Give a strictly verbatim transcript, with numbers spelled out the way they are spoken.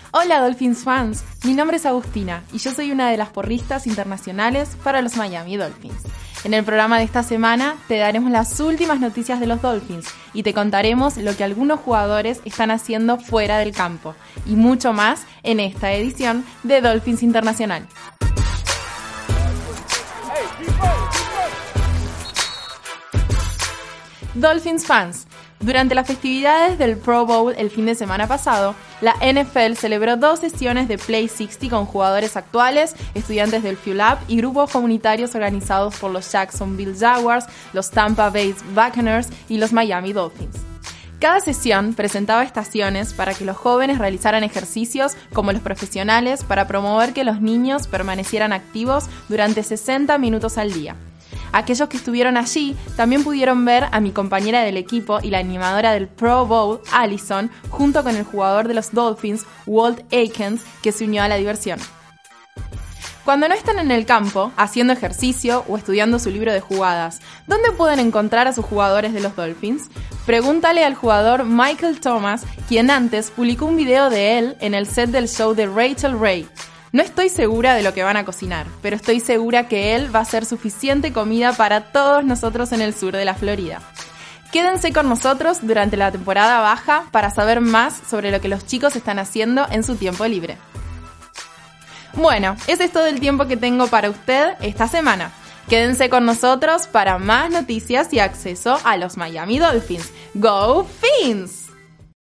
Hola Dolphins fans, mi nombre es Agustina y yo soy una de las porristas internacionales para los Miami Dolphins. En el programa de esta semana te daremos las últimas noticias de los Dolphins y te contaremos lo que algunos jugadores están haciendo fuera del campo y mucho más en esta edición de Dolphins Internacional. Dolphins fans, durante las festividades del Pro Bowl el fin de semana pasado, la N F L celebró dos sesiones de Play sesenta con jugadores actuales, estudiantes del Fuel Up y grupos comunitarios organizados por los Jacksonville Jaguars, los Tampa Bay Buccaneers y los Miami Dolphins. Cada sesión presentaba estaciones para que los jóvenes realizaran ejercicios como los profesionales para promover que los niños permanecieran activos durante sesenta minutos al día. Aquellos que estuvieron allí también pudieron ver a mi compañera del equipo y la animadora del Pro Bowl, Allison, junto con el jugador de los Dolphins, Walt Aikens, que se unió a la diversión. Cuando no están en el campo, haciendo ejercicio o estudiando su libro de jugadas, ¿dónde pueden encontrar a sus jugadores de los Dolphins? Pregúntale al jugador Michael Thomas, quien antes publicó un video de él en el set del show de Rachel Ray. No estoy segura de lo que van a cocinar, pero estoy segura que él va a hacer suficiente comida para todos nosotros en el sur de la Florida. Quédense con nosotros durante la temporada baja para saber más sobre lo que los chicos están haciendo en su tiempo libre. Bueno, ese es todo el tiempo que tengo para usted esta semana. Quédense con nosotros para más noticias y acceso a los Miami Dolphins. ¡Go Fins!